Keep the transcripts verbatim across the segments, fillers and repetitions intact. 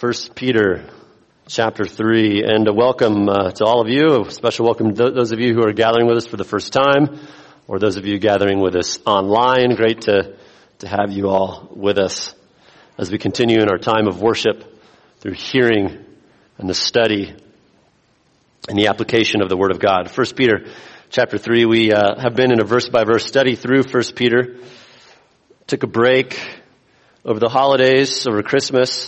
First Peter chapter three, and a welcome uh, to all of you, a special welcome to those of you who are gathering with us for the first time, or those of you gathering with us online. Great to, to have you all with us as we continue in our time of worship through hearing and the study and the application of the Word of God. First Peter chapter three, we uh, have been in a verse-by-verse study through First Peter. Took a break over the holidays, over Christmas,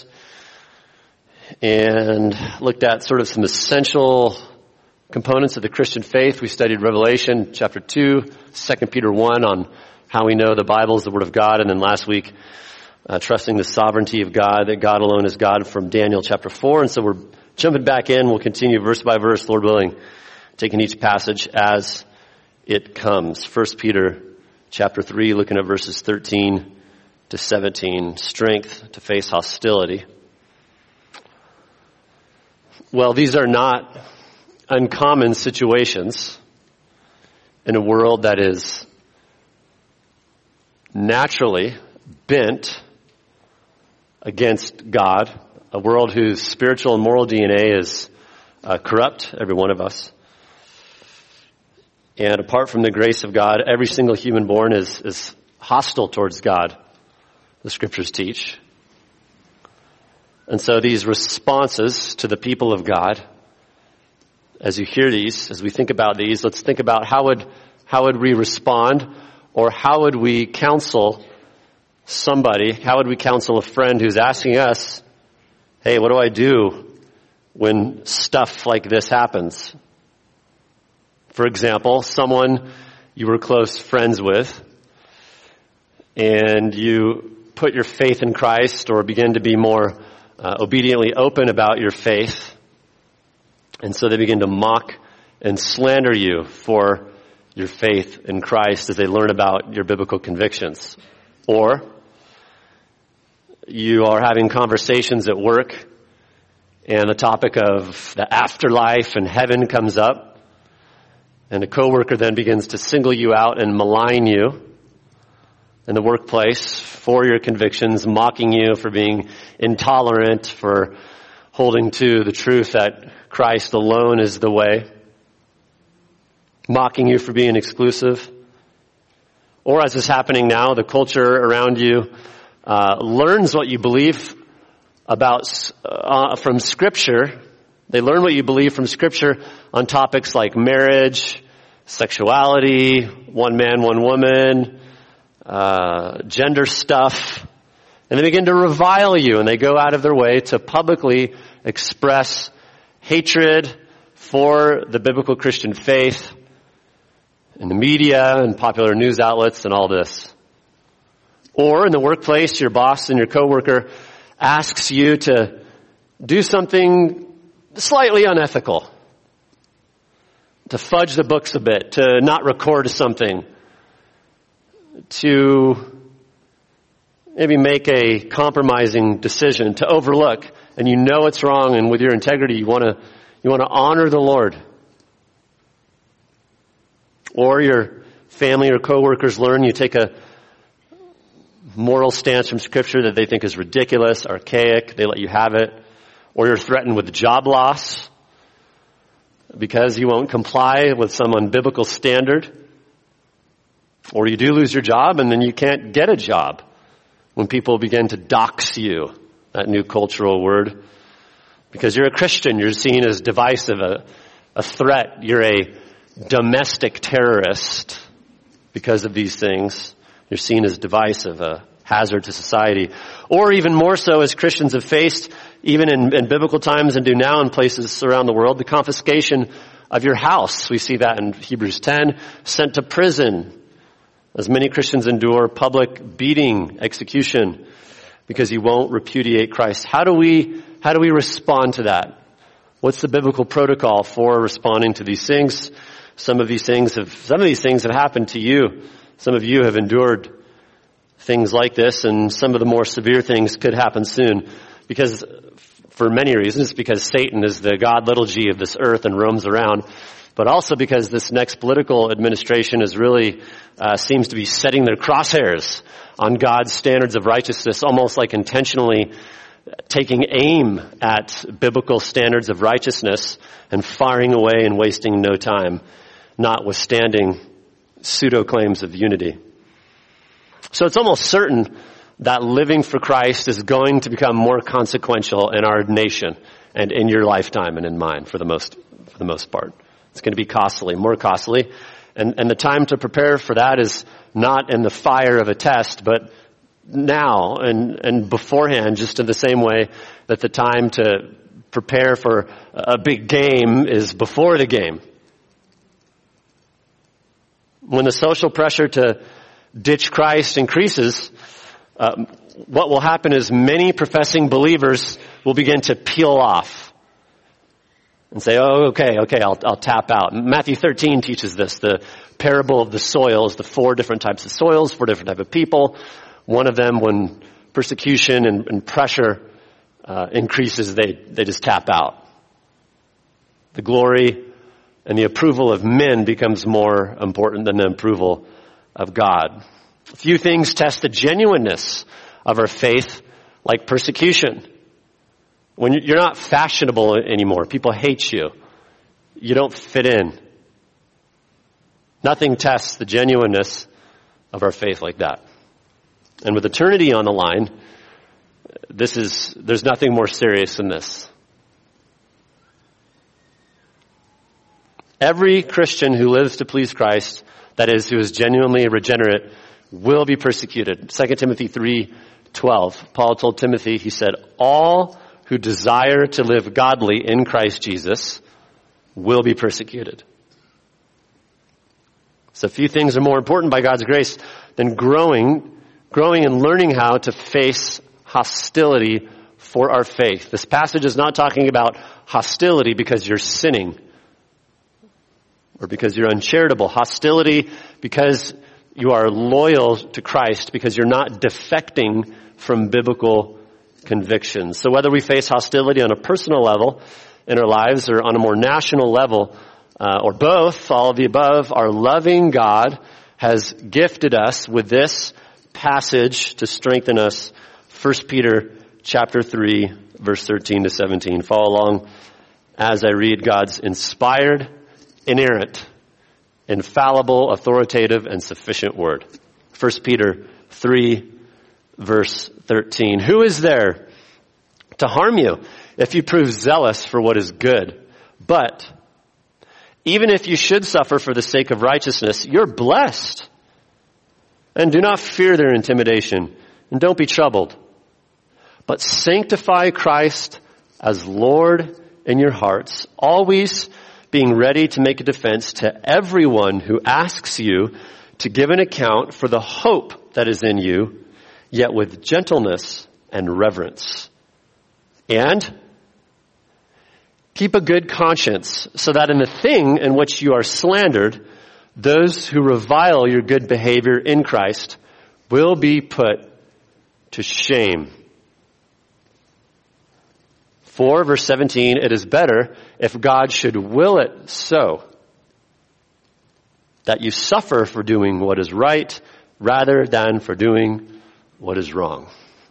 and looked at sort of some essential components of the Christian faith. We studied Revelation chapter two, Second Peter one on how we know the Bible is the Word of God, and then last week, uh, trusting the sovereignty of God, that God alone is God, from Daniel chapter four. And so we're jumping back in. We'll continue verse by verse, Lord willing, taking each passage as it comes. First Peter chapter three, looking at verses thirteen to seventeen, strength to face hostility. Well, these are not uncommon situations in a world that is naturally bent against God, a world whose spiritual and moral D N A is uh, corrupt, every one of us. And apart from the grace of God, every single human born is, is hostile towards God, the scriptures teach. And so these responses to the people of God, as you hear these, as we think about these, let's think about how would, how would we respond, or how would we counsel somebody, how would we counsel a friend who's asking us, hey, what do I do when stuff like this happens? For example, someone you were close friends with, and you put your faith in Christ, or begin to be more uh, obediently open about your faith, and so they begin to mock and slander you for your faith in Christ as they learn about your biblical convictions. Or you are having conversations at work, and the topic of the afterlife and heaven comes up, and a coworker then begins to single you out and malign you in the workplace for your convictions, mocking you for being intolerant, for holding to the truth that Christ alone is the way, mocking you for being exclusive. Or, as is happening now, the culture around you uh, learns what you believe about uh, from Scripture. They learn what you believe from Scripture on topics like marriage, sexuality, one man, one woman, uh, gender stuff, and they begin to revile you, and they go out of their way to publicly express hatred for the biblical Christian faith in the media and popular news outlets and all this. Or in the workplace, your boss and your coworker asks you to do something slightly unethical, to fudge the books a bit, to not record something, to maybe make a compromising decision, to overlook, and you know it's wrong, and with your integrity you want to you want to honor the Lord. Or your family or coworkers learn you take a moral stance from Scripture that they think is ridiculous, archaic, they let you have it. Or you're threatened with job loss because you won't comply with some unbiblical standard. Or you do lose your job, and then you can't get a job when people begin to dox you, that new cultural word. Because you're a Christian, you're seen as divisive, a, a threat. You're a domestic terrorist because of these things. You're seen as divisive, a hazard to society. Or even more so, as Christians have faced, even in, in biblical times and do now in places around the world, the confiscation of your house. We see that in Hebrews ten, sent to prison, as many Christians endure public beating, execution, because you won't repudiate Christ. How do we, how do we respond to that? What's the biblical protocol for responding to these things? Some of these things have, some of these things have happened to you. Some of you have endured things like this, and some of the more severe things could happen soon. Because, for many reasons, because Satan is the God little g of this earth and roams around. But also because this next political administration is really, uh, seems to be setting their crosshairs on God's standards of righteousness, almost like intentionally taking aim at biblical standards of righteousness and firing away and wasting no time, notwithstanding pseudo claims of unity. So it's almost certain that living for Christ is going to become more consequential in our nation and in your lifetime and in mine for the most, for the most part. It's going to be costly, more costly. And, and the time to prepare for that is not in the fire of a test, but now and, and beforehand, just in the same way that the time to prepare for a big game is before the game. When the social pressure to ditch Christ increases, uh, what will happen is many professing believers will begin to peel off and say, oh, okay, okay, I'll, I'll tap out. Matthew thirteen teaches this, the parable of the soils, the four different types of soils, four different types of people. One of them, when persecution and, and pressure uh, increases, they, they just tap out. The glory and the approval of men becomes more important than the approval of God. Few things test the genuineness of our faith like persecution. When you're not fashionable anymore, people hate you. You don't fit in. Nothing tests the genuineness of our faith like that. And with eternity on the line, this is, there's nothing more serious than this. Every Christian who lives to please Christ, that is, who is genuinely regenerate, will be persecuted. Second Timothy three twelve. Paul told Timothy, he said, all who desire to live godly in Christ Jesus will be persecuted. So few things are more important by God's grace than growing, growing and learning how to face hostility for our faith. This passage is not talking about hostility because you're sinning or because you're uncharitable. Hostility because you are loyal to Christ, because you're not defecting from biblical convictions. So whether we face hostility on a personal level in our lives or on a more national level, uh, or both, all of the above, our loving God has gifted us with this passage to strengthen us. First Peter chapter three, verse thirteen to seventeen. Follow along as I read God's inspired, inerrant, infallible, authoritative, and sufficient word. First Peter three, verse thirteen. Who is there to harm you if you prove zealous for what is good? But even if you should suffer for the sake of righteousness, you're blessed. And do not fear their intimidation, and don't be troubled. But sanctify Christ as Lord in your hearts, always being ready to make a defense to everyone who asks you to give an account for the hope that is in you, yet with gentleness and reverence. And keep a good conscience, so that in the thing in which you are slandered, those who revile your good behavior in Christ will be put to shame. For, verse seventeen, it is better if God should will it so, that you suffer for doing what is right rather than for doing what is wrong.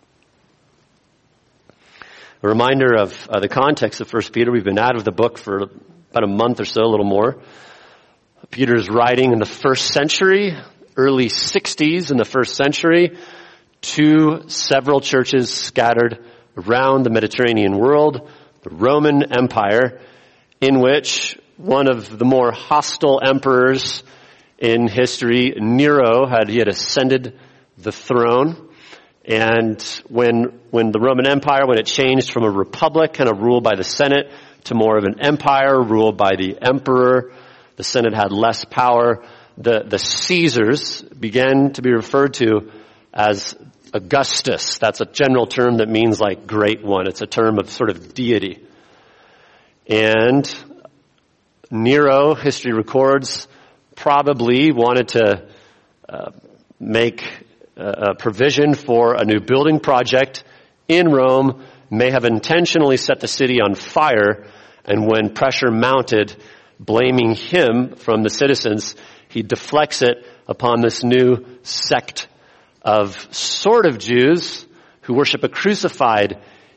A reminder of uh, the context of First Peter. We've been out of the book for about a month or so, a little more. Peter's writing in the first century, early sixties in the first century, to several churches scattered around the Mediterranean world, the Roman Empire, in which one of the more hostile emperors in history, Nero, had he had ascended the throne. And when when the Roman Empire, when it changed from a republic, kind of ruled by the Senate, to more of an empire ruled by the emperor, the Senate had less power. The, the Caesars began to be referred to as Augustus. That's a general term that means like great one. It's a term of sort of deity. And Nero, history records, probably wanted to uh, make a provision for a new building project in Rome, may have intentionally set the city on fire, and when pressure mounted, blaming him from the citizens, he deflects it upon this new sect of sort of Jews who worship a crucified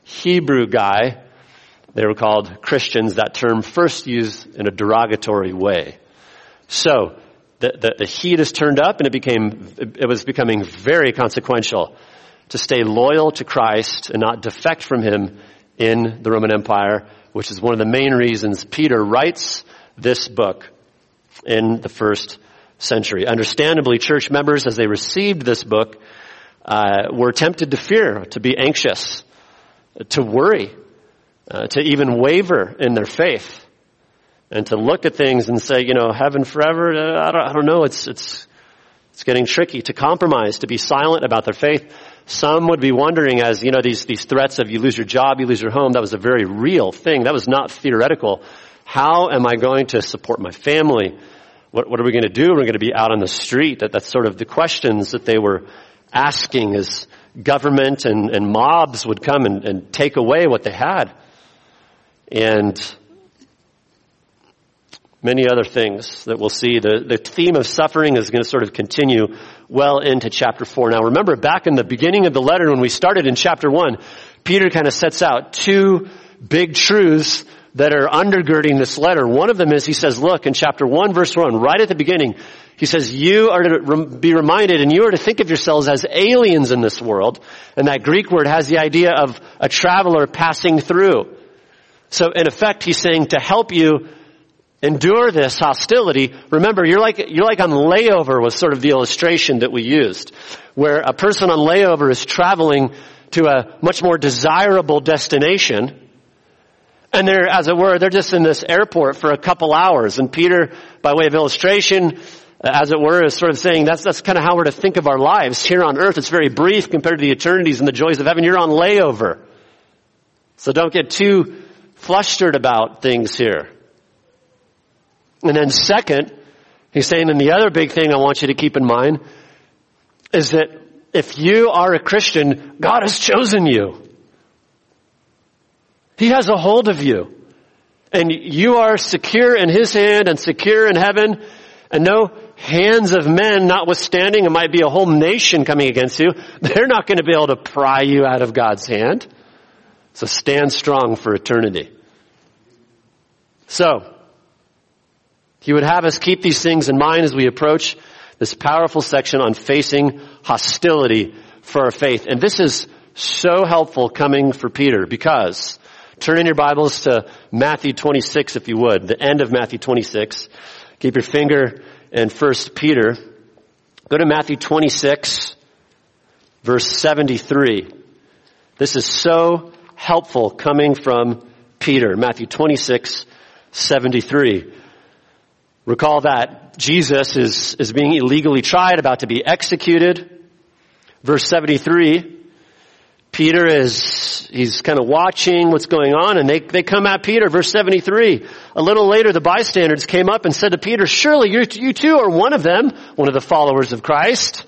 Hebrew guy. They were called Christians, that term first used in a derogatory way. So, the, the, the heat is turned up and it became, it was becoming very consequential to stay loyal to Christ and not defect from him in the Roman Empire, which is one of the main reasons Peter writes this book in the first century. Understandably, church members, as they received this book, uh, were tempted to fear, to be anxious, to worry, uh, to even waver in their faith, and to look at things and say, you know, heaven forever, uh, I don't, I don't know, it's, it's, it's getting tricky, to compromise, to be silent about their faith. Some would be wondering, as, you know, these, these threats of you lose your job, you lose your home, that was a very real thing. That was not theoretical. How am I going to support my family? What, what are we going to do? We're going to be out on the street. That, that's sort of the questions that they were asking as government and, and mobs would come and, and take away what they had. And many other things that we'll see. The, the theme of suffering is going to sort of continue well into chapter four. Now remember, back in the beginning of the letter when we started in chapter one, Peter kind of sets out two big truths that are undergirding this letter. One of them is, he says, look, in chapter one, verse one, right at the beginning, he says, you are to be reminded and you are to think of yourselves as aliens in this world. And that Greek word has the idea of a traveler passing through. So in effect, he's saying to help you endure this hostility. Remember, you're like, you're like on layover was sort of the illustration that we used, where a person on layover is traveling to a much more desirable destination. And they're, as it were, they're just in this airport for a couple hours. And Peter, by way of illustration, as it were, is sort of saying that's, that's kind of how we're to think of our lives here on earth. It's very brief compared to the eternities and the joys of heaven. You're on layover. So don't get too flustered about things here. And then second, he's saying, and the other big thing I want you to keep in mind is that if you are a Christian, God has chosen you. He has a hold of you. And you are secure in his hand and secure in heaven. And no hands of men notwithstanding, it might be a whole nation coming against you. They're not going to be able to pry you out of God's hand. So stand strong for eternity. So, he would have us keep these things in mind as we approach this powerful section on facing hostility for our faith. And this is so helpful coming for Peter because, turn in your Bibles to Matthew twenty-six if you would, the end of Matthew twenty-six. Keep your finger in First Peter. Go to Matthew twenty-six, verse seventy-three. This is so helpful coming from Peter. Matthew twenty-six, seventy-three. Recall that Jesus is, is being illegally tried, about to be executed. Verse seventy-three, Peter is, he's kind of watching what's going on, and they, they come at Peter. Verse seventy-three, a little later the bystanders came up and said to Peter, surely you, you too are one of them, one of the followers of Christ.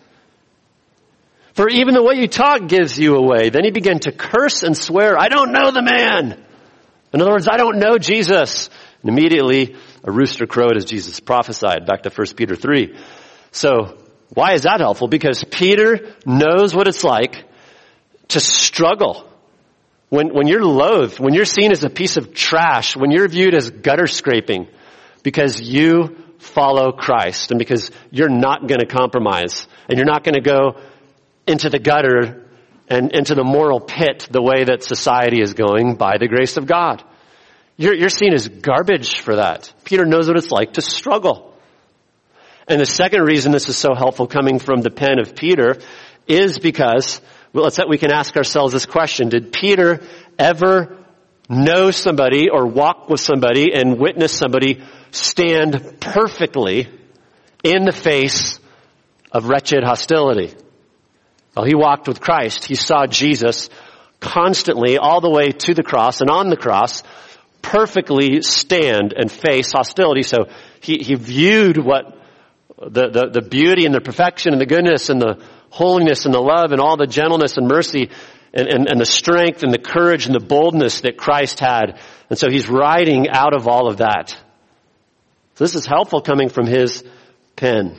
For even the way you talk gives you away. Then he began to curse and swear, I don't know the man. In other words, I don't know Jesus. And immediately a rooster crowed as Jesus prophesied. Back to First Peter three. So why is that helpful? Because Peter knows what it's like to struggle. When, when you're loathed, when you're seen as a piece of trash, when you're viewed as gutter scraping because you follow Christ and because you're not going to compromise and you're not going to go into the gutter and into the moral pit the way that society is going by the grace of God. You're, you're seen as garbage for that. Peter knows what it's like to struggle. And the second reason this is so helpful coming from the pen of Peter is because, well, let's, we can ask ourselves this question. Did Peter ever know somebody or walk with somebody and witness somebody stand perfectly in the face of wretched hostility? Well, he walked with Christ. He saw Jesus constantly all the way to the cross and on the cross perfectly stand and face hostility. So he, he viewed what the, the, the beauty and the perfection and the goodness and the holiness and the love and all the gentleness and mercy and, and, and the strength and the courage and the boldness that Christ had. And so he's writing out of all of that. So this is helpful coming from his pen.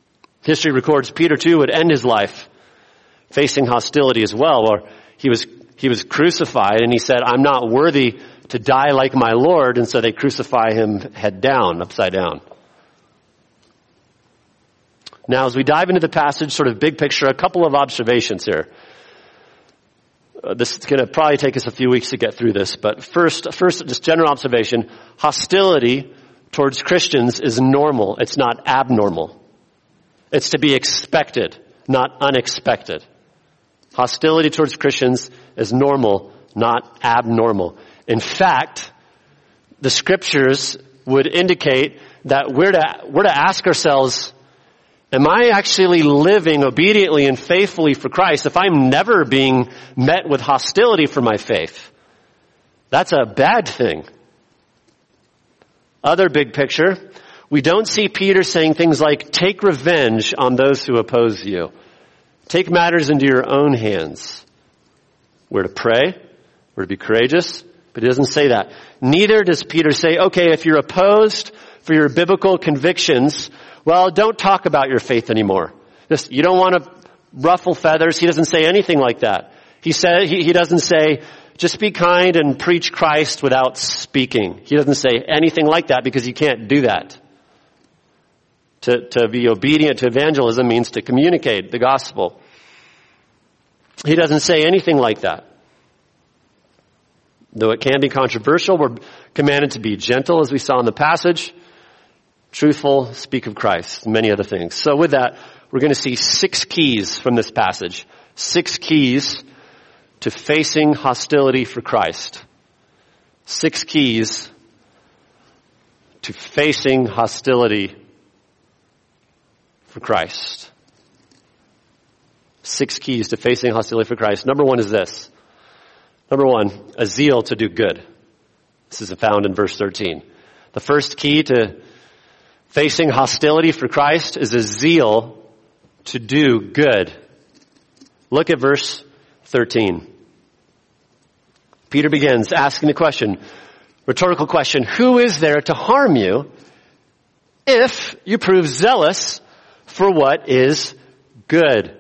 History records Peter too would end his life facing hostility as well, or he was he was crucified, and he said, I'm not worthy to die like my Lord, and so they crucify him head down, upside down. Now, as we dive into the passage, sort of big picture, a couple of observations here. Uh, this is going to probably take us a few weeks to get through this, but first, first, just general observation, hostility towards Christians is normal. It's not abnormal. It's to be expected, not unexpected. Hostility towards Christians is normal, not abnormal. In fact, the scriptures would indicate that we're to, we're to ask ourselves, am I actually living obediently and faithfully for Christ if I'm never being met with hostility for my faith? That's a bad thing. Other big picture, we don't see Peter saying things like, take revenge on those who oppose you. Take matters into your own hands. We're to pray. We're to be courageous. But he doesn't say that. Neither does Peter say, okay, if you're opposed for your biblical convictions, well, don't talk about your faith anymore. Just, you don't want to ruffle feathers. He doesn't say anything like that. He said, he, he doesn't say, just be kind and preach Christ without speaking. He doesn't say anything like that because you can't do that. To, to be obedient to evangelism means to communicate the gospel. He doesn't say anything like that. Though it can be controversial, we're commanded to be gentle, as we saw in the passage, truthful, speak of Christ, and many other things. So with that, we're going to see six keys from this passage. Six keys to facing hostility for Christ. Six keys to facing hostility for Christ. Six keys to facing hostility for Christ. Number one is this. Number one, a zeal to do good. This is found in verse thirteen. The first key to facing hostility for Christ is a zeal to do good. Look at verse thirteen. Peter begins asking the question, rhetorical question, who is there to harm you if you prove zealous for what is good?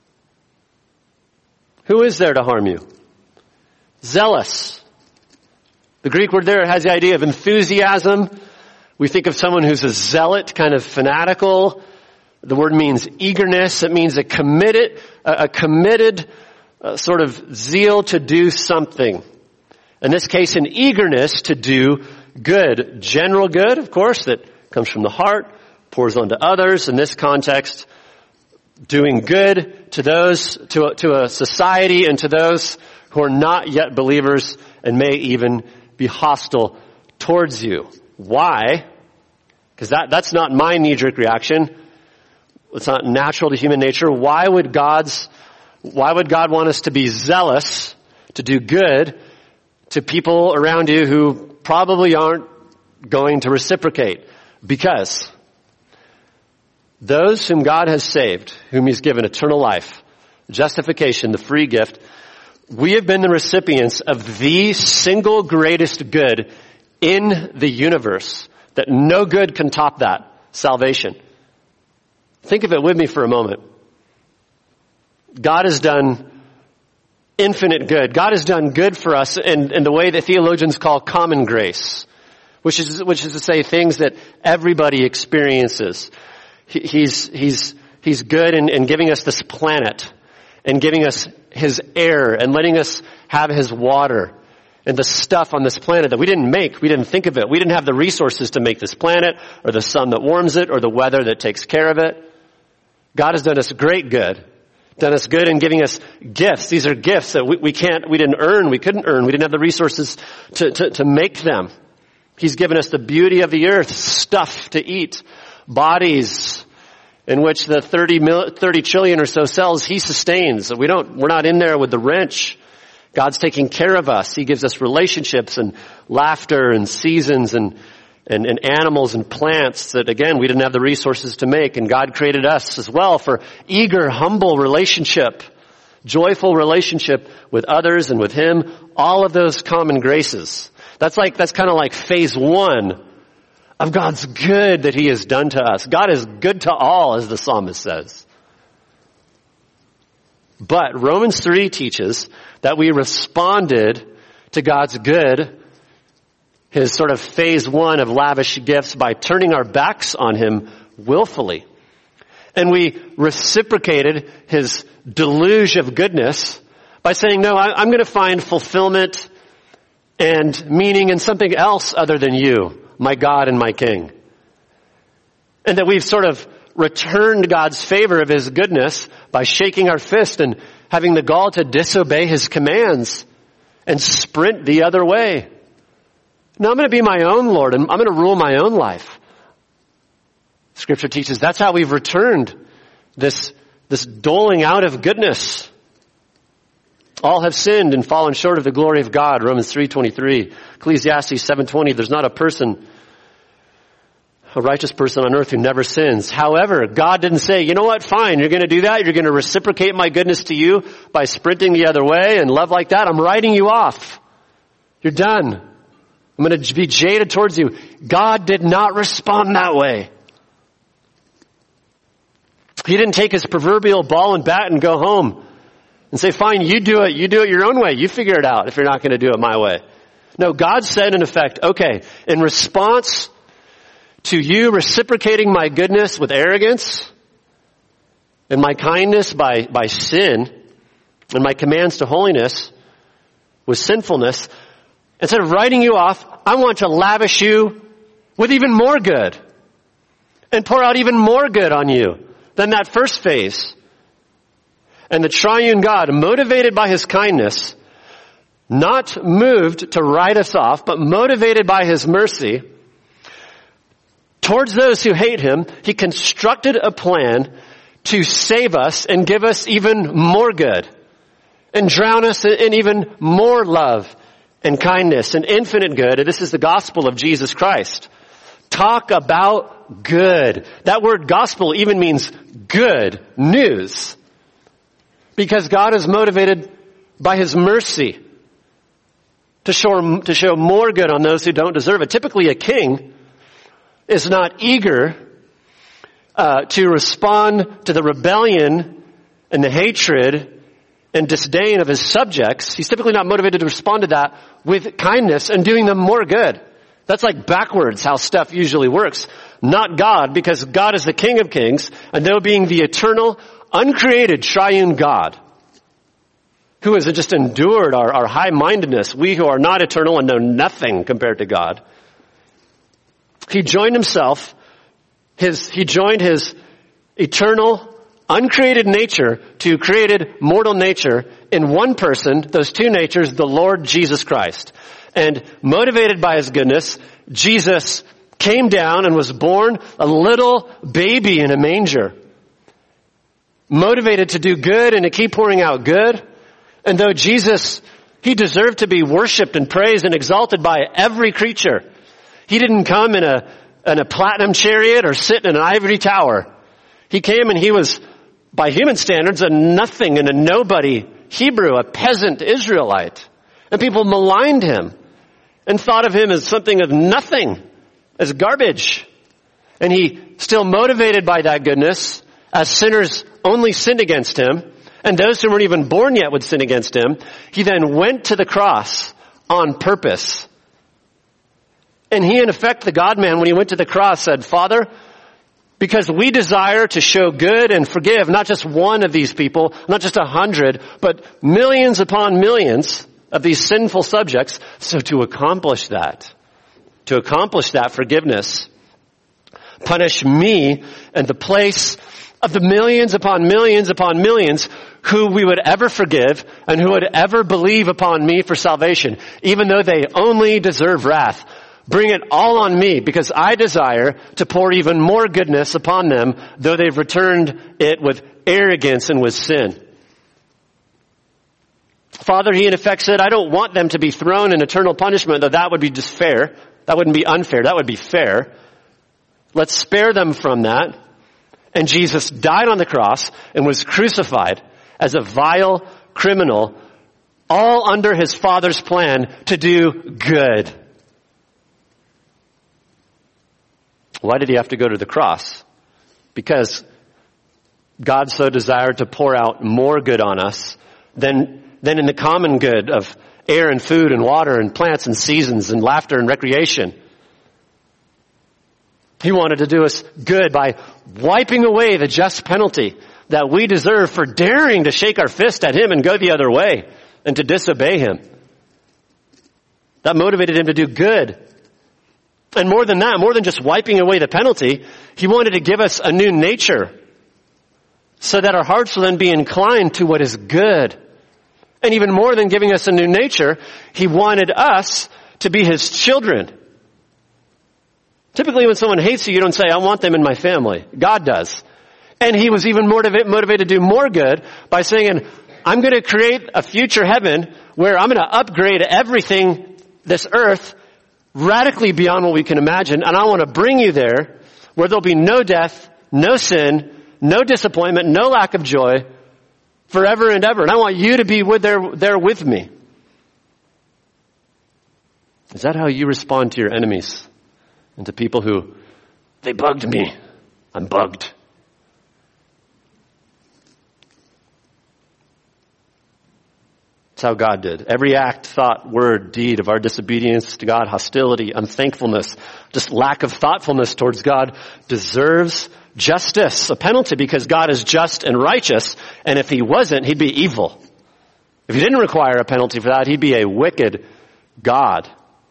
Who is there to harm you? Zealous. The Greek word there has the idea of enthusiasm. We think of someone who's a zealot, kind of fanatical. The word means eagerness. It means a committed, a committed uh, sort of zeal to do something. In this case, an eagerness to do good. General good, of course, that comes from the heart, pours onto others. In this context, doing good to those, to a, to a society and to those who are not yet believers and may even be hostile towards you. Why? Because that, that's not my knee-jerk reaction. It's not natural to human nature. Why would God's, why would God want us to be zealous, to do good to people around you who probably aren't going to reciprocate? Because those whom God has saved, whom He's given eternal life, justification, the free gift, we have been the recipients of the single greatest good in the universe, that no good can top that, salvation. Think of it with me for a moment. God has done infinite good. God has done good for us in, in the way that theologians call common grace, which is, which is to say things that everybody experiences. He, he's, he's, he's good in, in giving us this planet and giving us His air and letting us have His water and the stuff on this planet that we didn't make. We didn't think of it. We didn't have the resources to make this planet or the sun that warms it or the weather that takes care of it. God has done us great good. Done us good in giving us gifts. These are gifts that we, we can't, we didn't earn, we couldn't earn. We didn't have the resources to, to, to make them. He's given us the beauty of the earth, stuff to eat, bodies in which the thirty, mil, thirty trillion or so cells He sustains. We don't, we're not in there with the wrench. God's taking care of us. He gives us relationships and laughter and seasons and, and, and animals and plants that, again, we didn't have the resources to make. And God created us as well for eager, humble relationship, joyful relationship with others and with Him. All of those common graces. That's like, that's kind of like phase one of God's good that He has done to us. God is good to all, as the psalmist says. But Romans three teaches that we responded to God's good, his sort of phase one of lavish gifts, by turning our backs on him willfully. And we reciprocated his deluge of goodness by saying, no, I'm going to find fulfillment and meaning in something else other than you, my God and my King. And that we've sort of returned God's favor of his goodness by shaking our fist and having the gall to disobey his commands and sprint the other way. No, I'm going to be my own Lord, and I'm going to rule my own life. Scripture teaches that's how we've returned this, this doling out of goodness. All have sinned and fallen short of the glory of God, Romans three twenty-three. Ecclesiastes seven twenty, there's not a person, a righteous person on earth who never sins. However, God didn't say, you know what, fine, you're going to do that. You're going to reciprocate my goodness to you by sprinting the other way and love like that. I'm writing you off. You're done. I'm going to be jaded towards you. God did not respond that way. He didn't take his proverbial ball and bat and go home and say, fine, you do it. You do it your own way. You figure it out if you're not going to do it my way. No, God said in effect, okay, in response to you reciprocating my goodness with arrogance and my kindness by, by sin and my commands to holiness with sinfulness, instead of writing you off, I want to lavish you with even more good and pour out even more good on you than that first phase. And the triune God, motivated by his kindness, not moved to write us off, but motivated by his mercy, towards those who hate him, he constructed a plan to save us and give us even more good and drown us in even more love and kindness and infinite good. And this is the gospel of Jesus Christ. Talk about good. That word gospel even means good news. Because God is motivated by his mercy to show, to show more good on those who don't deserve it. Typically a king is not eager uh, to respond to the rebellion and the hatred and disdain of his subjects. He's typically not motivated to respond to that with kindness and doing them more good. That's like backwards how stuff usually works. Not God, because God is the King of Kings, and though being the eternal, uncreated triune God, who has just endured our, our high-mindedness, we who are not eternal and know nothing compared to God, he joined himself, his, he joined his eternal, uncreated nature to created mortal nature in one person, those two natures, the Lord Jesus Christ. And motivated by his goodness, Jesus came down and was born a little baby in a manger. Motivated to do good and to keep pouring out good. And though Jesus, he deserved to be worshiped and praised and exalted by every creature, he didn't come in a, in a platinum chariot or sit in an ivory tower. He came and he was, by human standards, a nothing and a nobody Hebrew, a peasant Israelite. And people maligned him and thought of him as something of nothing, as garbage. And he, still motivated by that goodness, as sinners only sinned against him, and those who weren't even born yet would sin against him, he then went to the cross on purpose. And he, in effect, the God-man, when he went to the cross, said, Father, because we desire to show good and forgive not just one of these people, not just a hundred, but millions upon millions of these sinful subjects. So to accomplish that, to accomplish that forgiveness, punish me in the place of the millions upon millions upon millions who we would ever forgive and who would ever believe upon me for salvation, even though they only deserve wrath. Bring it all on me, because I desire to pour even more goodness upon them, though they've returned it with arrogance and with sin. Father, he in effect said, I don't want them to be thrown in eternal punishment, though that would be just fair. That wouldn't be unfair. That would be fair. Let's spare them from that. And Jesus died on the cross and was crucified as a vile criminal, all under his Father's plan to do good. Why did he have to go to the cross? Because God so desired to pour out more good on us than than in the common good of air and food and water and plants and seasons and laughter and recreation. He wanted to do us good by wiping away the just penalty that we deserve for daring to shake our fist at him and go the other way and to disobey him. That motivated him to do good. And more than that, more than just wiping away the penalty, he wanted to give us a new nature so that our hearts will then be inclined to what is good. And even more than giving us a new nature, he wanted us to be his children. Typically when someone hates you, you don't say, I want them in my family. God does. And he was even more motivated to do more good by saying, I'm going to create a future heaven where I'm going to upgrade everything, this earth, radically beyond what we can imagine. And I want to bring you there where there'll be no death, no sin, no disappointment, no lack of joy, forever and ever. And I want you to be with there, there with me. Is that how you respond to your enemies and to people who, they bugged me, I'm bugged? That's how God did. Every act, thought, word, deed of our disobedience to God, hostility, unthankfulness, just lack of thoughtfulness towards God deserves justice, a penalty, because God is just and righteous, and if he wasn't, he'd be evil. If he didn't require a penalty for that, he'd be a wicked God.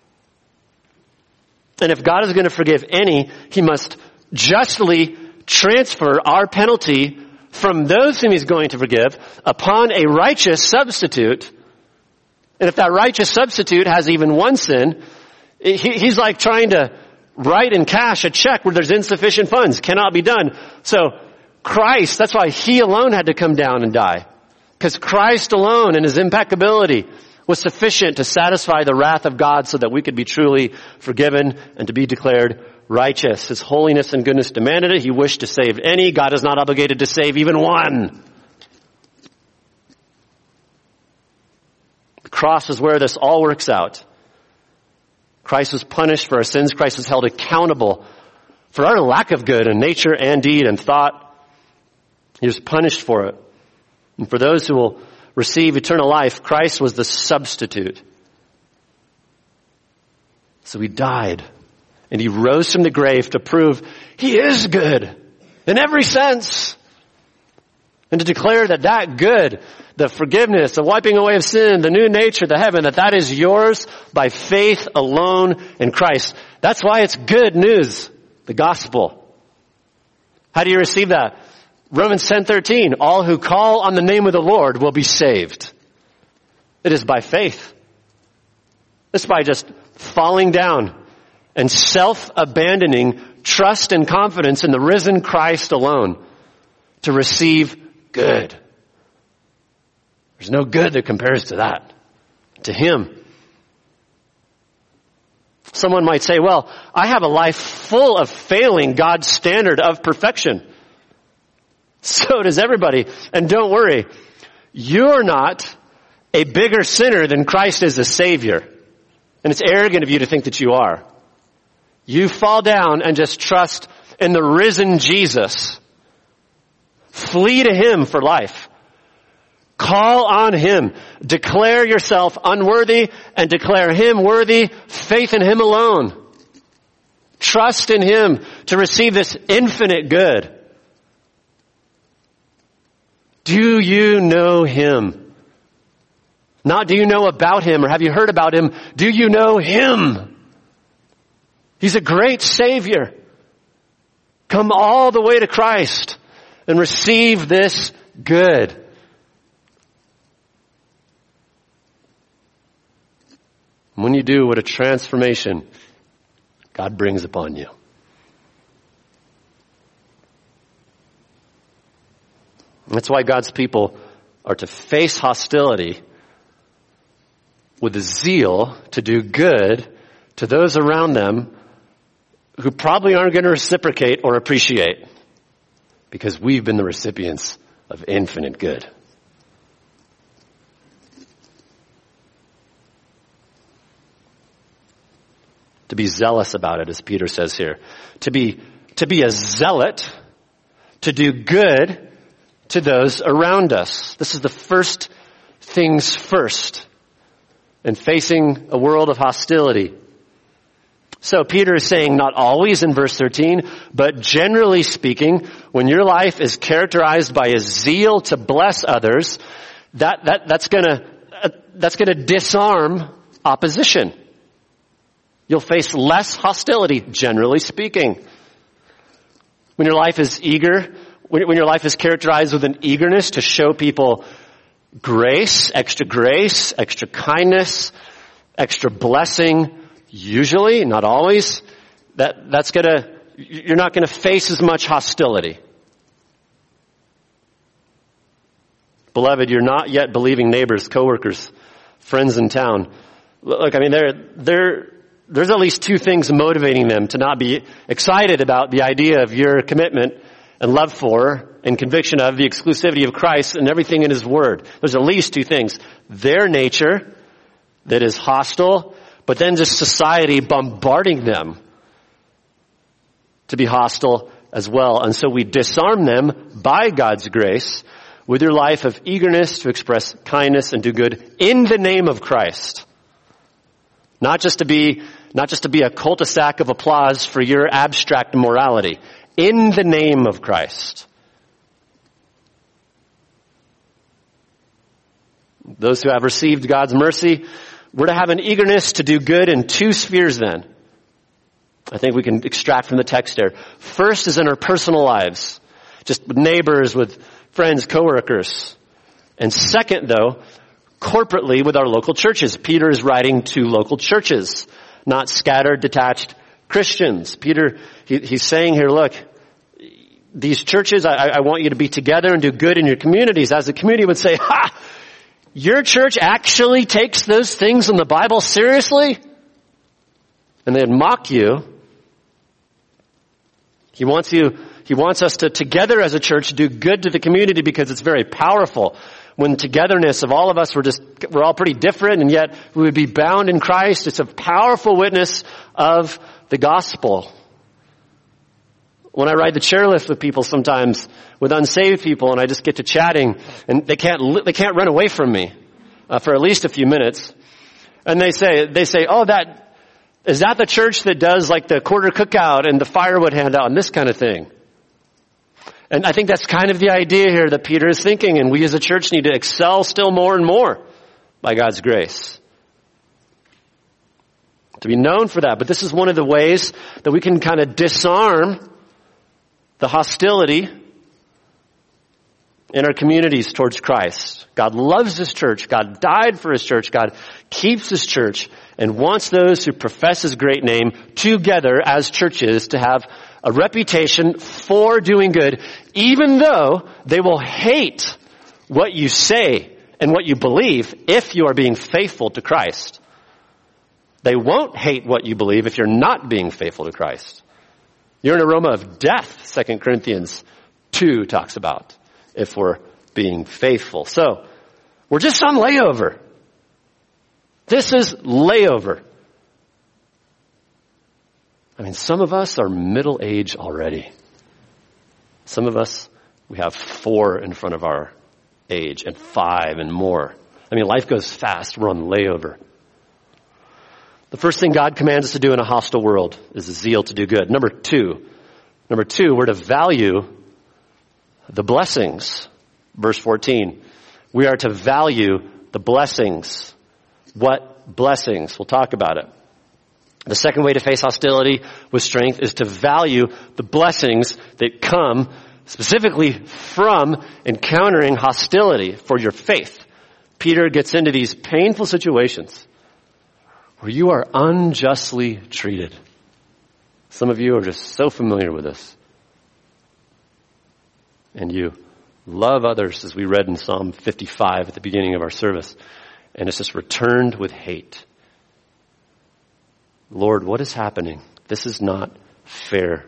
And if God is going to forgive any, he must justly transfer our penalty from those whom he's going to forgive upon a righteous substitute. And if that righteous substitute has even one sin, he, he's like trying to write in cash a check where there's insufficient funds. Cannot be done. So Christ, that's why he alone had to come down and die. Because Christ alone and his impeccability was sufficient to satisfy the wrath of God so that we could be truly forgiven and to be declared righteous. His holiness and goodness demanded it. He wished to save any. God is not obligated to save even one. The cross is where this all works out. Christ was punished for our sins. Christ was held accountable for our lack of good in nature and deed and thought. He was punished for it. And for those who will receive eternal life, Christ was the substitute. So he died. And he rose from the grave to prove he is good in every sense. And to declare that that good, the forgiveness, the wiping away of sin, the new nature, the heaven, that that is yours by faith alone in Christ. That's why it's good news, the gospel. How do you receive that? Romans ten thirteen, all who call on the name of the Lord will be saved. It is by faith. It's by just falling down and self-abandoning trust and confidence in the risen Christ alone to receive good. There's no good that compares to that, to him. Someone might say, well, I have a life full of failing God's standard of perfection. So does everybody. And don't worry, you're not a bigger sinner than Christ is a Savior. And it's arrogant of you to think that you are. You fall down and just trust in the risen Jesus. Flee to him for life. Call on him. Declare yourself unworthy and declare him worthy. Faith in him alone. Trust in him to receive this infinite good. Do you know him? Not do you know about him or have you heard about him? Do you know him? He's a great Savior. Come all the way to Christ and receive this good. When you do, what a transformation God brings upon you. That's why God's people are to face hostility with a zeal to do good to those around them who probably aren't going to reciprocate or appreciate, because we've been the recipients of infinite good. To be zealous about it, as Peter says here. To be, to be a zealot, to do good to those around us. This is the first things first and facing a world of hostility. So Peter is saying not always in verse thirteen, but generally speaking, when your life is characterized by a zeal to bless others, that, that, that's gonna, uh, that's gonna disarm opposition. You'll face less hostility, generally speaking. When your life is eager, when, when your life is characterized with an eagerness to show people grace, extra grace, extra kindness, extra blessing, usually, not always, that, that's gonna, you're not gonna face as much hostility. Beloved, you're not yet believing neighbors, coworkers, friends in town. Look, I mean, there, there, there's at least two things motivating them to not be excited about the idea of your commitment and love for and conviction of the exclusivity of Christ and everything in His Word. There's at least two things. Their nature that is hostile, but then just society bombarding them to be hostile as well. And so we disarm them by God's grace with your life of eagerness to express kindness and do good in the name of Christ. Not just to be, not just to be a cul-de-sac of applause for your abstract morality. In the name of Christ. Those who have received God's mercy, we're to have an eagerness to do good in two spheres then. I think we can extract from the text there. First is in our personal lives. Just with neighbors, with friends, coworkers. And second, though, corporately with our local churches. Peter is writing to local churches, not scattered, detached Christians. Peter, he, he's saying here, look, these churches, I, I want you to be together and do good in your communities. As the community would say, ha! Your church actually takes those things in the Bible seriously? And they'd mock you. He wants you, he wants us to together as a church do good to the community because it's very powerful. When togetherness of all of us, we're just, we're all pretty different and yet we would be bound in Christ. It's a powerful witness of the gospel. When I ride the chairlift with people sometimes, with unsaved people, and I just get to chatting, and they can't, they can't run away from me, uh, for at least a few minutes. And they say, they say, oh, that, is that the church that does like the quarter cookout and the firewood handout and this kind of thing? And I think that's kind of the idea here that Peter is thinking, and we as a church need to excel still more and more by God's grace. To be known for that. But this is one of the ways that we can kind of disarm the hostility in our communities towards Christ. God loves His church. God died for His church. God keeps His church and wants those who profess His great name together as churches to have a reputation for doing good, even though they will hate what you say and what you believe if you are being faithful to Christ. They won't hate what you believe if you're not being faithful to Christ. You're an aroma of death, Second Corinthians two talks about, if we're being faithful. So, we're just on layover. This is layover. I mean, some of us are middle age already. Some of us, we have four in front of our age and five and more. I mean, life goes fast. We're on layover. The first thing God commands us to do in a hostile world is a zeal to do good. Number two, number two, we're to value the blessings. Verse fourteen, we are to value the blessings. What blessings? We'll talk about it. The second way to face hostility with strength is to value the blessings that come specifically from encountering hostility for your faith. Peter gets into these painful situations where you are unjustly treated. Some of you are just so familiar with this. And you love others, as we read in Psalm fifty-five at the beginning of our service. And it's just returned with hate. Lord, what is happening? This is not fair.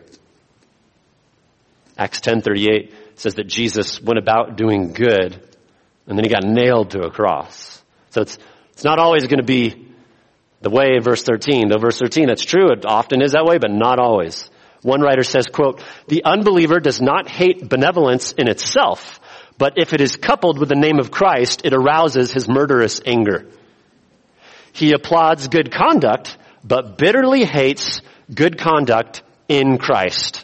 Acts ten thirty-eight says that Jesus went about doing good, and then He got nailed to a cross. So it's it's not always going to be the way in verse thirteen. Though verse thirteen, that's true. It often is that way, but not always. One writer says, quote, "The unbeliever does not hate benevolence in itself, But if it is coupled with the name of Christ, it arouses his murderous anger. He applauds good conduct, but bitterly hates good conduct in Christ.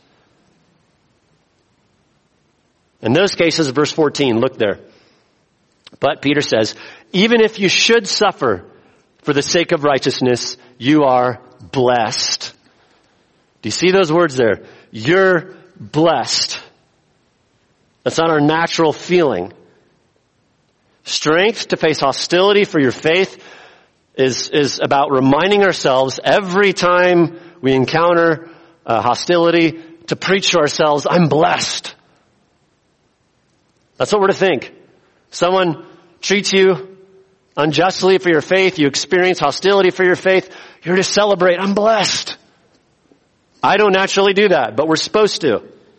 In those cases, verse fourteen, look there. But Peter says, even if you should suffer for the sake of righteousness, you are blessed. Do you see those words there? You're blessed. That's not our natural feeling. Strength to face hostility for your faith is, is about reminding ourselves every time we encounter uh, hostility to preach to ourselves, I'm blessed. That's what we're to think. Someone treats you unjustly for your faith, you experience hostility for your faith, you're to celebrate, I'm blessed. I don't naturally do that, but we're supposed to.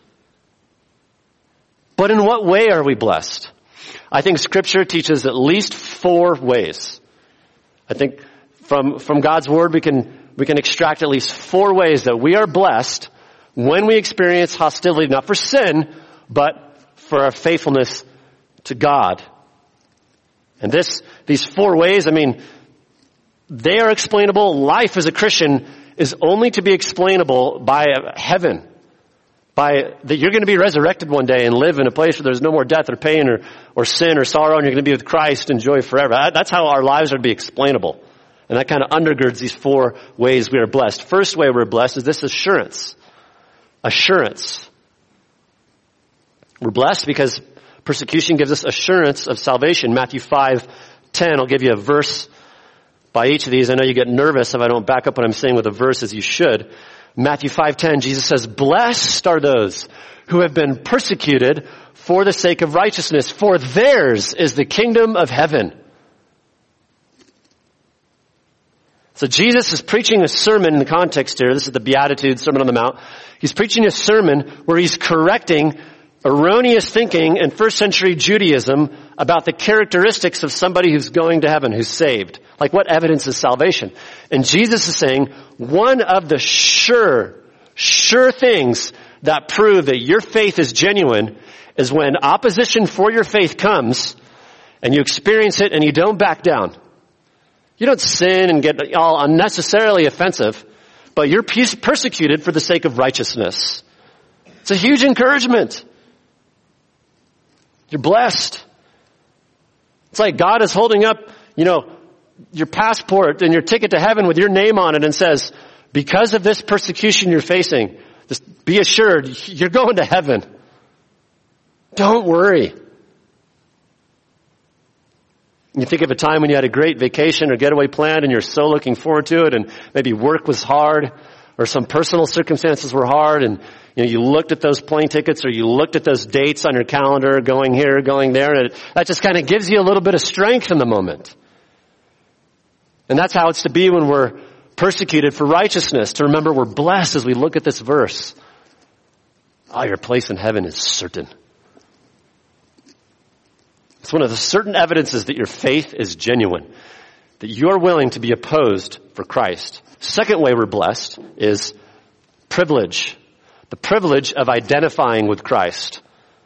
But in what way are we blessed? I think Scripture teaches at least four ways. I think from, from God's Word we can, we can extract at least four ways that we are blessed when we experience hostility, not for sin, but for our faithfulness to God. And this, these four ways, I mean, they are explainable. Life as a Christian is only to be explainable by heaven. By that you're going to be resurrected one day and live in a place where there's no more death or pain or, or sin or sorrow, and you're going to be with Christ and joy forever. That's how our lives are to be explainable. And that kind of undergirds these four ways we are blessed. First way we're blessed is this assurance. Assurance. We're blessed because persecution gives us assurance of salvation. Matthew five ten, I'll give you a verse by each of these. I know you get nervous if I don't back up what I'm saying with a verse as you should. Matthew five ten, Jesus says, blessed are those who have been persecuted for the sake of righteousness, for theirs is the kingdom of heaven. So Jesus is preaching a sermon in the context here. This is the Beatitudes, Sermon on the Mount. He's preaching a sermon where he's correcting erroneous thinking in first century Judaism about the characteristics of somebody who's going to heaven, who's saved. Like what evidence is salvation? And Jesus is saying one of the sure, sure things that prove that your faith is genuine is when opposition for your faith comes and you experience it and you don't back down. You don't sin and get all unnecessarily offensive, but you're persecuted for the sake of righteousness. It's a huge encouragement. You're blessed. It's like God is holding up, you know, your passport and your ticket to heaven with your name on it and says, because of this persecution you're facing, just be assured you're going to heaven. Don't worry. You think of a time when you had a great vacation or getaway planned and you're so looking forward to it, and maybe work was hard or some personal circumstances were hard, and you know, you looked at those plane tickets or you looked at those dates on your calendar, going here, going there, and it, that just kind of gives you a little bit of strength in the moment. And that's how it's to be when we're persecuted for righteousness, to remember we're blessed as we look at this verse. Oh, your place in heaven is certain. It's one of the certain evidences that your faith is genuine, that you're willing to be opposed for Christ. Second way we're blessed is privilege. The privilege of identifying with Christ.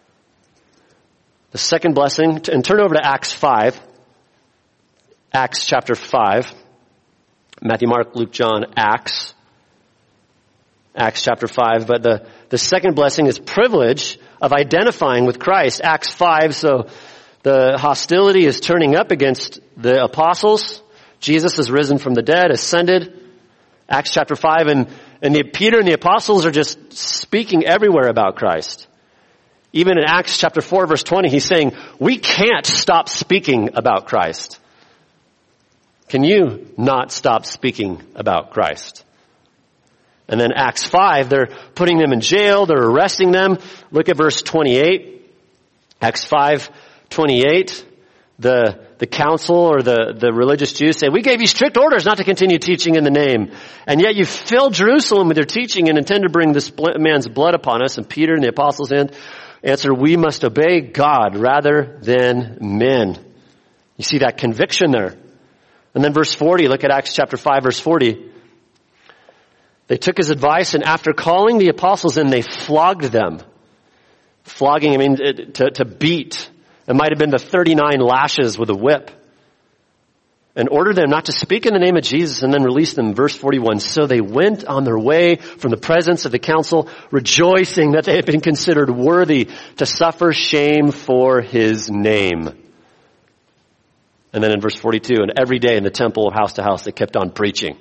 The second blessing, and turn over to Acts five. Acts chapter five. Matthew, Mark, Luke, John, Acts. Acts chapter five. But the, the second blessing is privilege of identifying with Christ. Acts five, so the hostility is turning up against the apostles. Jesus has risen from the dead, ascended. Acts chapter five, and, and the, Peter and the apostles are just speaking everywhere about Christ. Even in Acts chapter four, verse twenty, he's saying, we can't stop speaking about Christ. Can you not stop speaking about Christ? And then Acts five, they're putting them in jail, they're arresting them. Look at verse twenty-eight. Acts five twenty-eight. The, the council or the, the religious Jews say, we gave you strict orders not to continue teaching in the name. And yet you filled Jerusalem with your teaching and intend to bring this man's blood upon us. And Peter and the apostles answer, we must obey God rather than men. You see that conviction there. And then verse forty, look at Acts chapter five, verse forty. They took his advice, and after calling the apostles in, they flogged them. Flogging, I mean, to, to beat. It might have been the thirty-nine lashes with a whip. And ordered them not to speak in the name of Jesus, and then released them. Verse forty-one, so they went on their way from the presence of the council, rejoicing that they had been considered worthy to suffer shame for his name. And then in verse forty-two, and every day in the temple, house to house, they kept on preaching.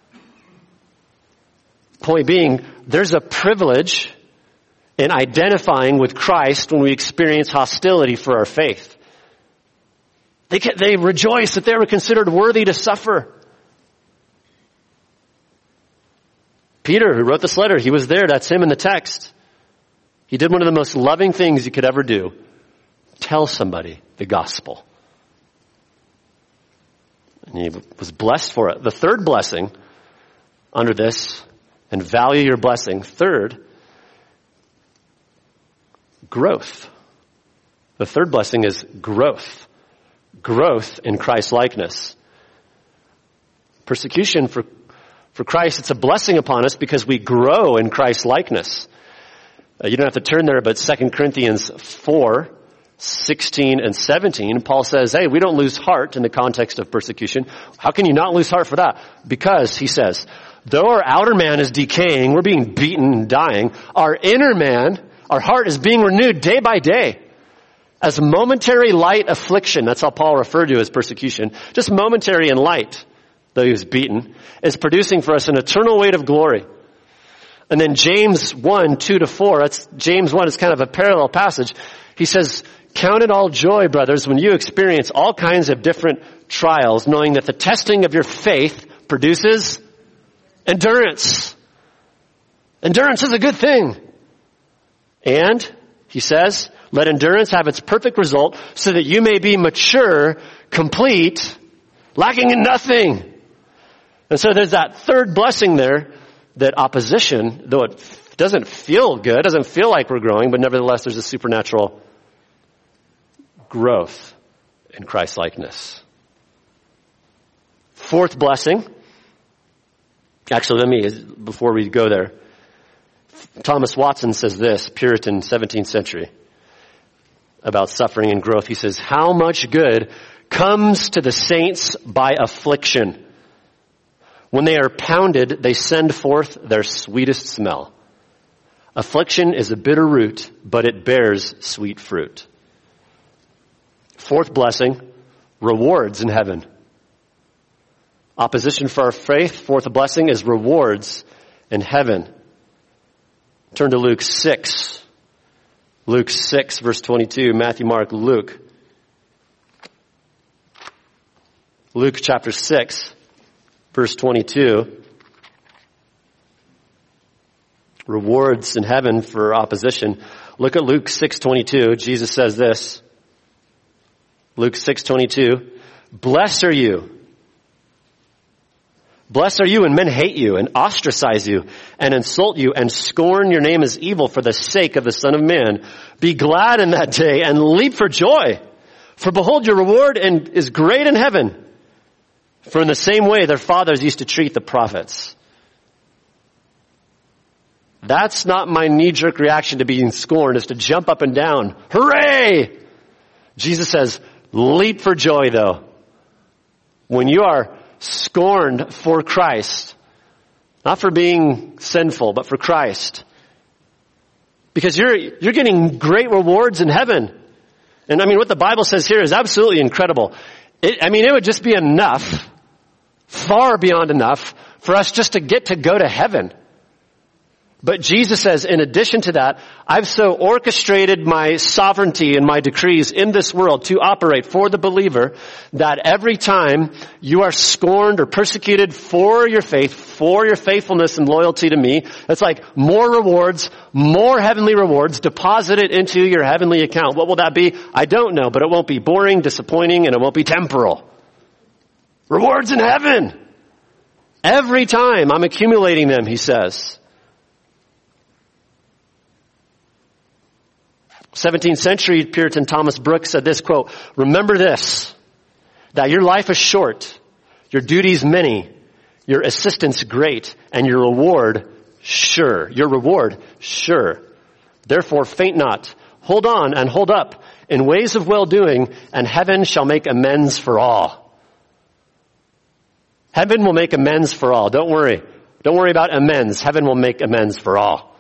Point being, there's a privilege in identifying with Christ when we experience hostility for our faith. They, they rejoiced that they were considered worthy to suffer. Peter, who wrote this letter, he was there. That's him in the text. He did one of the most loving things you could ever do. Tell somebody the gospel. And he was blessed for it. The third blessing under this, and value your blessing. Third, growth. The third blessing is growth. Growth in Christ's likeness. Persecution for, for Christ, it's a blessing upon us because we grow in Christ's likeness. Uh, you don't have to turn there, but Second Corinthians four, sixteen and seventeen, Paul says, hey, we don't lose heart in the context of persecution. How can you not lose heart for that? Because, he says, though our outer man is decaying, we're being beaten and dying, our inner man, our heart is being renewed day by day. As momentary light affliction, that's how Paul referred to as persecution, just momentary and light, though he was beaten, is producing for us an eternal weight of glory. And then James one, two to four, that's James one is kind of a parallel passage. He says, count it all joy, brothers, when you experience all kinds of different trials, knowing that the testing of your faith produces endurance. Endurance is a good thing. And, he says, let endurance have its perfect result so that you may be mature, complete, lacking in nothing. And so there's that third blessing there, that opposition, though it doesn't feel good, doesn't feel like we're growing, but nevertheless there's a supernatural growth in Christ's likeness. Fourth blessing. Actually, let me, before we go there, Thomas Watson says this, Puritan, seventeenth century, about suffering and growth. He says, how much good comes to the saints by affliction. When they are pounded, they send forth their sweetest smell. Affliction is a bitter root, but it bears sweet fruit. Fourth blessing, rewards in heaven. Opposition for our faith, fourth blessing, is rewards in heaven. Turn to Luke six. Luke six, verse twenty-two, Matthew, Mark, Luke. Luke chapter six, verse twenty-two. Rewards in heaven for opposition. Look at Luke six twenty-two. Jesus says this. Luke six twenty-two. Blessed are you. Blessed are you when men hate you and ostracize you and insult you and scorn your name as evil for the sake of the Son of Man. Be glad in that day and leap for joy. For behold, your reward is great in heaven. For in the same way their fathers used to treat the prophets. That's not my knee-jerk reaction to being scorned, is to jump up and down. Hooray! Jesus says, leap for joy though. When you are scorned for Christ. Not for being sinful, but for Christ. Because you're, you're getting great rewards in heaven. And I mean, what the Bible says here is absolutely incredible. It, I mean, it would just be enough, far beyond enough, for us just to get to go to heaven. But Jesus says, in addition to that, I've so orchestrated my sovereignty and my decrees in this world to operate for the believer that every time you are scorned or persecuted for your faith, for your faithfulness and loyalty to me, it's like more rewards, more heavenly rewards deposited into your heavenly account. What will that be? I don't know, but it won't be boring, disappointing, and it won't be temporal. Rewards in heaven. Every time I'm accumulating them, he says. seventeenth century Puritan Thomas Brooks said this, quote, remember this, that your life is short, your duties many, your assistance great, and your reward sure. Your reward sure. Therefore faint not, hold on and hold up in ways of well-doing, and heaven shall make amends for all. Heaven will make amends for all. Don't worry. Don't worry about amends. Heaven will make amends for all.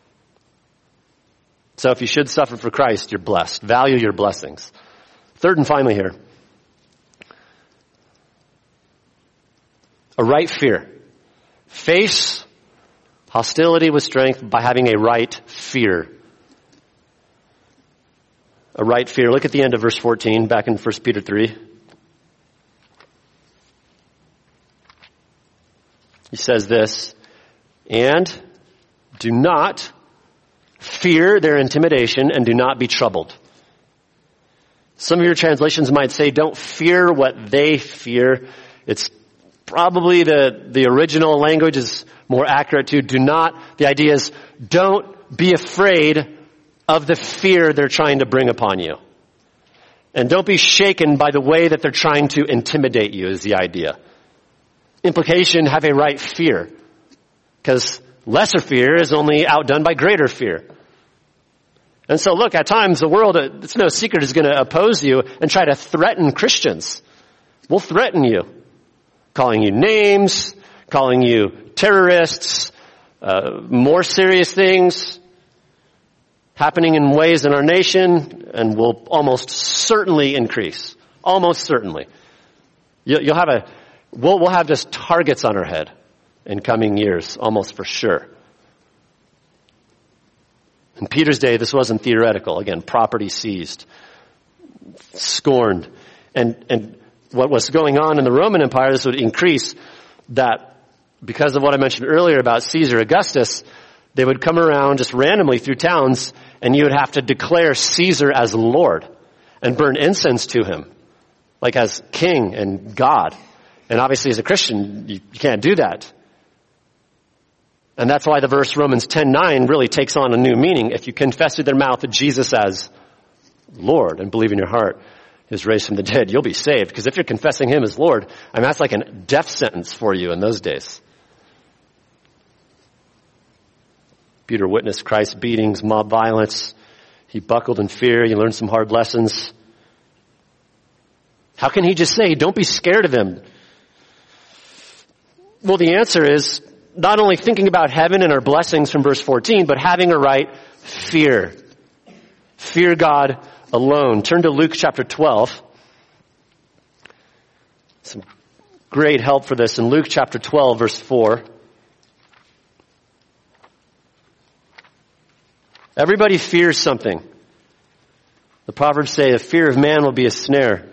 So if you should suffer for Christ, you're blessed. Value your blessings. Third and finally here, a right fear. Face hostility with strength by having a right fear. A right fear. Look at the end of verse fourteen, back in First Peter three. He says this, and do not fear their intimidation and do not be troubled. Some of your translations might say, don't fear what they fear. It's probably the, the original language is more accurate too. Do not, the idea is don't be afraid of the fear they're trying to bring upon you. And don't be shaken by the way that they're trying to intimidate you is the idea. Implication, have a right fear. Because lesser fear is only outdone by greater fear. And so look, at times the world, it's no secret, is going to oppose you and try to threaten Christians. We'll threaten you. Calling you names, calling you terrorists, uh, more serious things happening in ways in our nation, and will almost certainly increase. Almost certainly. You'll, you'll have a, we'll, we'll have just targets on our head in coming years, almost for sure. In Peter's day, this wasn't theoretical. Again, property seized, scorned. And, and what was going on in the Roman Empire, this would increase that because of what I mentioned earlier about Caesar Augustus, they would come around just randomly through towns and you would have to declare Caesar as Lord and burn incense to him, like as king and God. And obviously as a Christian, you, you can't do that. And that's why the verse Romans ten nine really takes on a new meaning. If you confess with their mouth Jesus as Lord and believe in your heart he was raised from the dead, you'll be saved. Because if you're confessing him as Lord, I mean, that's like a death sentence for you in those days. Peter witnessed Christ's beatings, mob violence. He buckled in fear. He learned some hard lessons. How can he just say, don't be scared of him? Well, the answer is not only thinking about heaven and our blessings from verse fourteen, but having a right fear. Fear God alone. Turn to Luke chapter twelve. Some great help for this in Luke chapter twelve, verse four. Everybody fears something. The Proverbs say the fear of man will be a snare,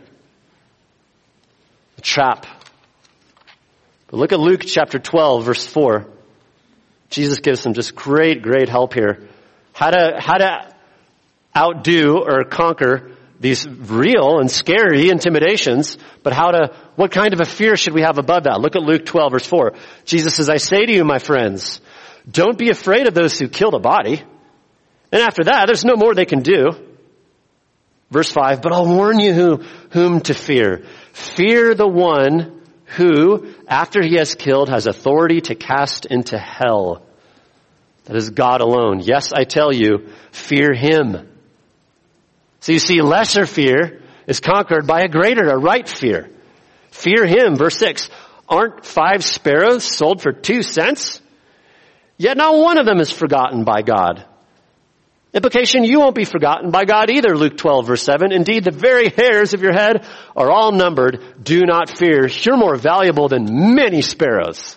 a trap. But look at Luke chapter twelve, verse four. Jesus gives some just great, great help here. How to, how to outdo or conquer these real and scary intimidations, but how to, what kind of a fear should we have above that? Look at Luke twelve, verse four. Jesus says, I say to you, my friends, don't be afraid of those who kill the body. And after that, there's no more they can do. Verse five, but I'll warn you who, whom to fear. Fear the one who, after he has killed, has authority to cast into hell. That is God alone. Yes, I tell you, fear him. So you see, lesser fear is conquered by a greater, a right fear. Fear him. Verse six, aren't five sparrows sold for two cents? Yet not one of them is forgotten by God. Implication, you won't be forgotten by God either, Luke twelve, verse seven. Indeed, the very hairs of your head are all numbered. Do not fear. You're more valuable than many sparrows.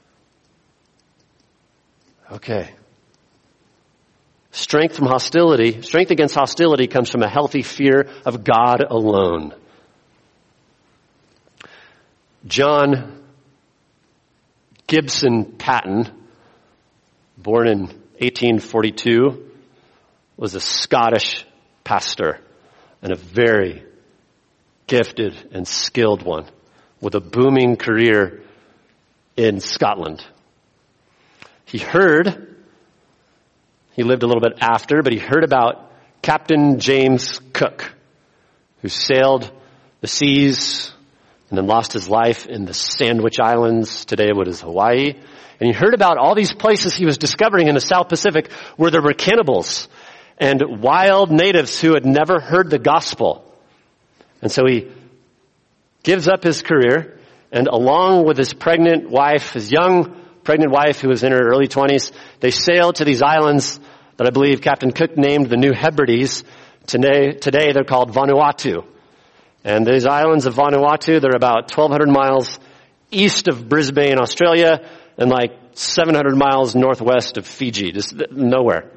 Okay. Strength from hostility, strength against hostility comes from a healthy fear of God alone. John Gibson Patton, born in eighteen forty-two, was a Scottish pastor and a very gifted and skilled one with a booming career in Scotland. He heard, he lived a little bit after, but he heard about Captain James Cook, who sailed the seas and then lost his life in the Sandwich Islands, today what is Hawaii. And he heard about all these places he was discovering in the South Pacific where there were cannibals. and wild natives who had never heard the gospel. And so he gives up his career, and along with his pregnant wife, his young pregnant wife who was in her early twenties, they sailed to these islands that I believe Captain Cook named the New Hebrides. Today, today they're called Vanuatu. And these islands of Vanuatu, they're about twelve hundred miles east of Brisbane, Australia, and like seven hundred miles northwest of Fiji, just nowhere.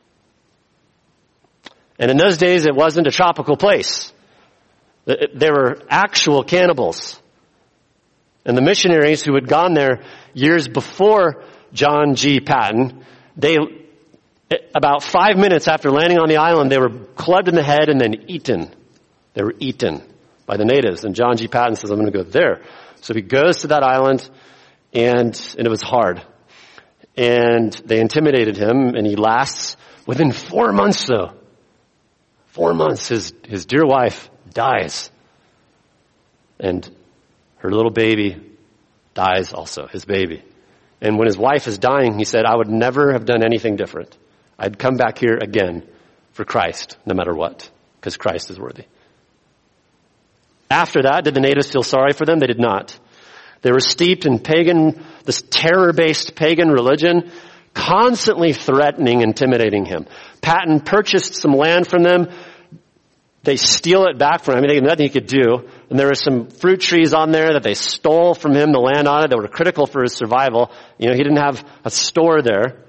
And in those days, it wasn't a tropical place. There were actual cannibals. And the missionaries who had gone there years before John G. Paton, they, about five minutes after landing on the island, they were clubbed in the head and then eaten. They were eaten by the natives. And John G. Paton says, I'm going to go there. So he goes to that island, and, and it was hard. And they intimidated him, and he lasts within four months though. Four months, his, his dear wife dies. And her little baby dies also, his baby. And when his wife is dying, he said, I would never have done anything different. I'd come back here again for Christ, no matter what, because Christ is worthy. After that, did the natives feel sorry for them? They did not. They were steeped in pagan, this terror-based pagan religion, constantly threatening, intimidating him. Paton purchased some land from them. They steal it back from him. I mean, they had nothing he could do. And there were some fruit trees on there that they stole from him, the land on it, that were critical for his survival. You know, he didn't have a store there.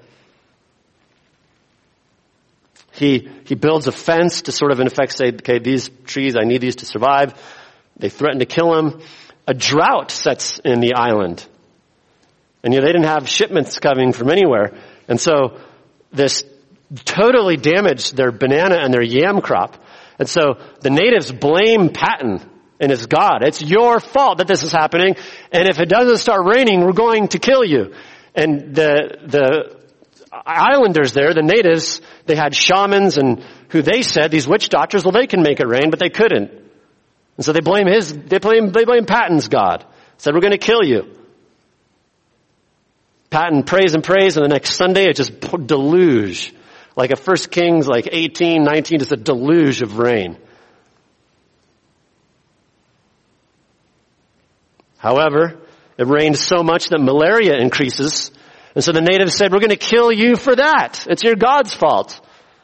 He, he builds a fence to sort of in effect say, okay, these trees, I need these to survive. They threaten to kill him. A drought sets in the island. And you know, they didn't have shipments coming from anywhere. And so this totally damaged their banana and their yam crop. And so the natives blame Paton and his God. It's your fault that this is happening. And if it doesn't start raining, we're going to kill you. And the, the islanders there, the natives, they had shamans and who they said, these witch doctors, well, they can make it rain, but they couldn't. And so they blame his, they blame, they blame Paton's God. Said, we're going to kill you. Paton prays and prays, and the next Sunday it just deluge. Like at First Kings, like eighteen, nineteen, just a deluge of rain. However, it rained so much that malaria increases. And so the natives said, we're going to kill you for that. It's your God's fault.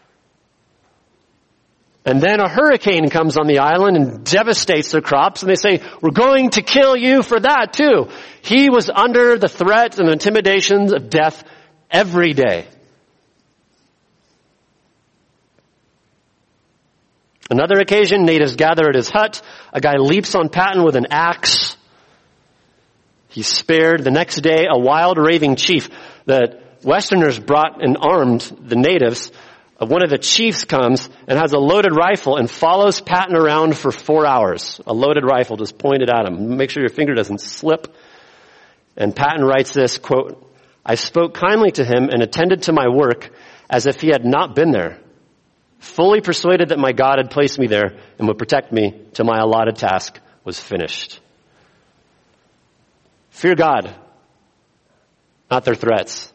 And then a hurricane comes on the island and devastates their crops. And they say, we're going to kill you for that too. He was under the threat and intimidations of death every day. Another occasion, natives gather at his hut. A guy leaps on Paton with an axe. He's spared. The next day, a wild raving chief that Westerners brought and armed the natives. One of the chiefs comes and has a loaded rifle and follows Paton around for four hours. A loaded rifle just pointed at him. Make sure your finger doesn't slip. And Paton writes this, quote, I spoke kindly to him and attended to my work as if he had not been there, fully persuaded that my God had placed me there and would protect me till my allotted task was finished. Fear God, not their threats.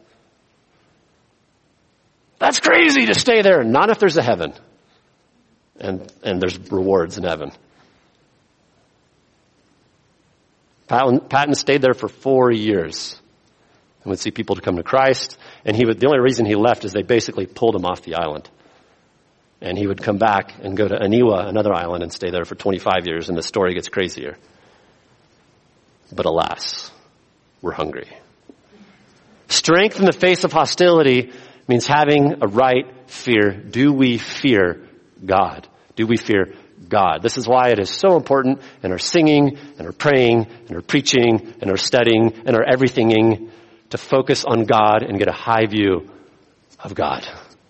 That's crazy to stay there. Not if there's a heaven. And, and there's rewards in heaven. Paton, Paton stayed there for four years and would see people to come to Christ. And he would, the only reason he left is they basically pulled him off the island. And he would come back and go to Aniwa, another island, and stay there for twenty-five years. And the story gets crazier. But alas, we're hungry. Strength in the face of hostility means having a right fear. Do we fear God? Do we fear God? This is why it is so important in our singing, and our praying, and our preaching, and our studying, and our everythinging to focus on God and get a high view of God.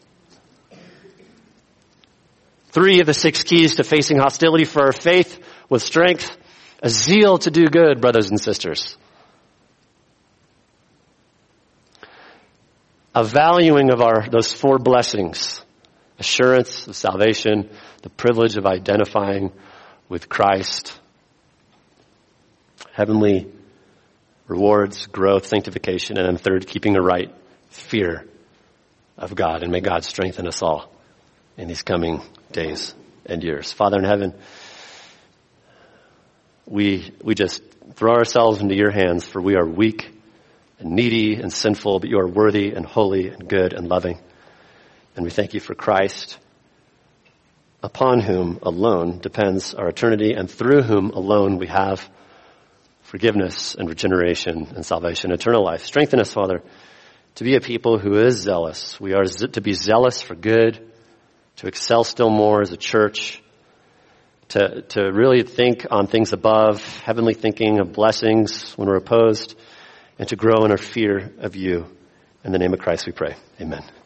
Three of the six keys to facing hostility for our faith with strength: a zeal to do good, brothers and sisters. A valuing of our, those four blessings: assurance of salvation, the privilege of identifying with Christ, heavenly rewards, growth, sanctification, and then third, keeping a right fear of God. And may God strengthen us all in these coming days and years. Father in heaven, we we just throw ourselves into your hands, for we are weak and needy and sinful, but you are worthy and holy and good and loving. And we thank you for Christ, upon whom alone depends our eternity, and through whom alone we have forgiveness and regeneration and salvation, eternal life. Strengthen us, Father, to be a people who is zealous. We are z- to be zealous for good, to excel still more as a church, to, to really think on things above, heavenly thinking of blessings when we're opposed, and to grow in our fear of you. In the name of Christ we pray. Amen.